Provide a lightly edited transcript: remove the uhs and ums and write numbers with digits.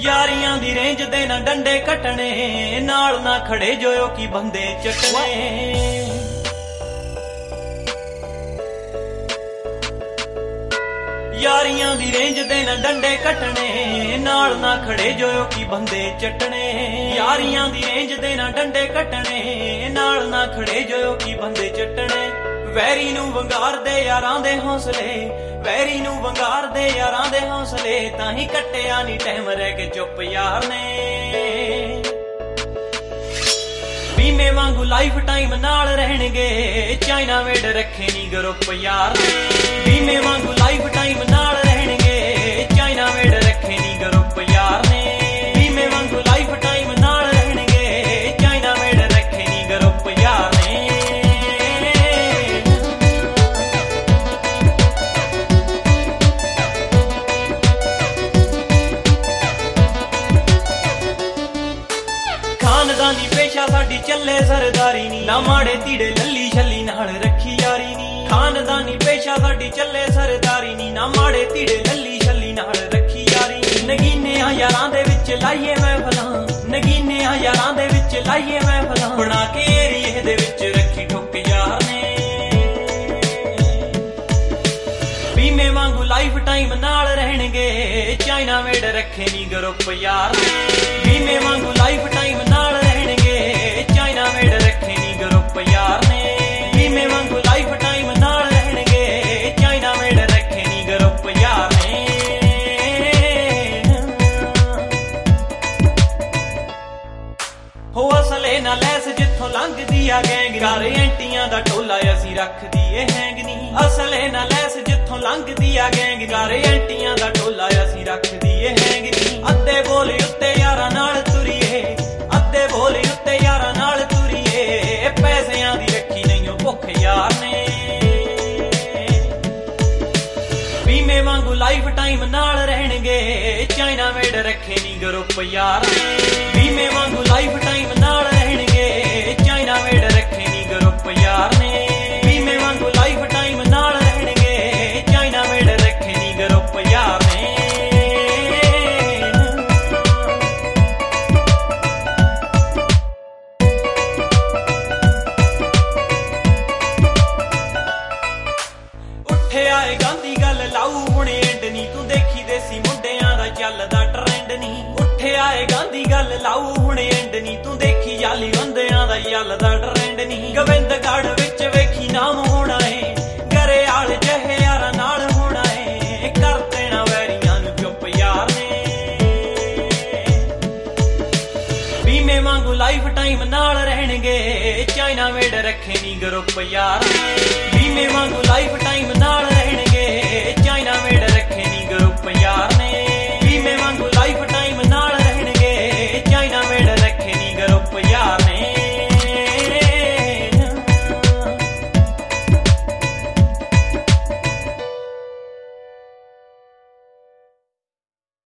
यारियां दी range दे ना डंडे कटने नाल ना खड़े जोयो की बंदे चटने यारियां दी रेंज दे ना डंडे कटने नाल ना खड़े जोयो की बंदे चटने यारियां दी रेंज दे ना डंडे कटने नाल ना खड़े जोयो की बंदे चटने वैरी नू वंगार दे यारां दे हौसले वैरी नू वंगार दे यारां दे हौसले ताही कट्टिया नी टाइम रह के चुप यार ने बीमे वांगू लाइफ टाइम नाल रहणगे चाइना वेड रखे नी ग्रुप यार ने बीमे वांगू लाइफ टाइम नाल रहणगे चाइना वेड रखे नी ग्रुप यार ने बीमे वांगू लाइफ टाइम नाल रहणगे चाइना वेड रखे नी ग्रुप यार ने खानदानी पेशा साडी चले सरदारी नी ना माड़े तीड़े लल्ली छल्ली नाल रखी यारी नी खानदानी पेशा साडी चले सरदारी नी ना माड़े तीड़े लल्ली छल्ली नाल रखी यारी नी नगीने यारां दे विच लाइए महफलां नगीने यारां दे विच लाइए महफलां बना के एरिए दे विच रखी ठुक यार ने बीमे वांगू लाइफ टाइम नाल रहणगे चाइना वेड रखे नी ग्रुप यार ने बीमे वांगू लाइफ टाइम नाल रहणगे चाइना वेड रखे नी ग्रुप यार ने बीमे वांगू लाइफ टाइम नाल रहणगे चाइना वेड रखे नी ग्रुप यार ने हो असले ना लैस जिथों लंघदी आ गैंग घर एंटियां दा टोला असी रख दीए हैंग नी असले ना लैस जिथों लंघदी आ गैंग घर एंटियां दा टोला असी रख दीए हैंग नी अद्धे बोल उत्ते यारां नाल तुरीए अद्धे बोल उत्ते यारां नाल तुरीए पैसिਆਂ दी रखी नहीं भुख यार ने बीमे वांगू लाइफ टाइम नाल रहणगे चाइना वेड रखे नी ग्रुप यार ने बीमे वांगू लाइफ टाइम नाल रहणगे चाइना वेड रखे नी ग्रुप यार ने बीमे वांगू लाइफ टाइम नाल रहणगे चाइना वेड रखे नी ग्रुप यार ने उठे आए गांधी गल लाऊ हुणे एंड नी तू देखी देसी मुंडियां दा चलदा ट्रेंड नी उठे आए गांधी गल लाऊ हुणे एंड नी तू देखी जाली बंदियां दा चलदा ट्रेंड नी गोविंदगढ़ विच वेखी नाम होना है घरे आल जहे यारां नाल होना है कर देना वैरियां नू चुप यार ने बीमे वांगू लाइफ टाइम नाल रहणगे चाइना वेड रखे नी ग्रुप यार ने बीमे वांगू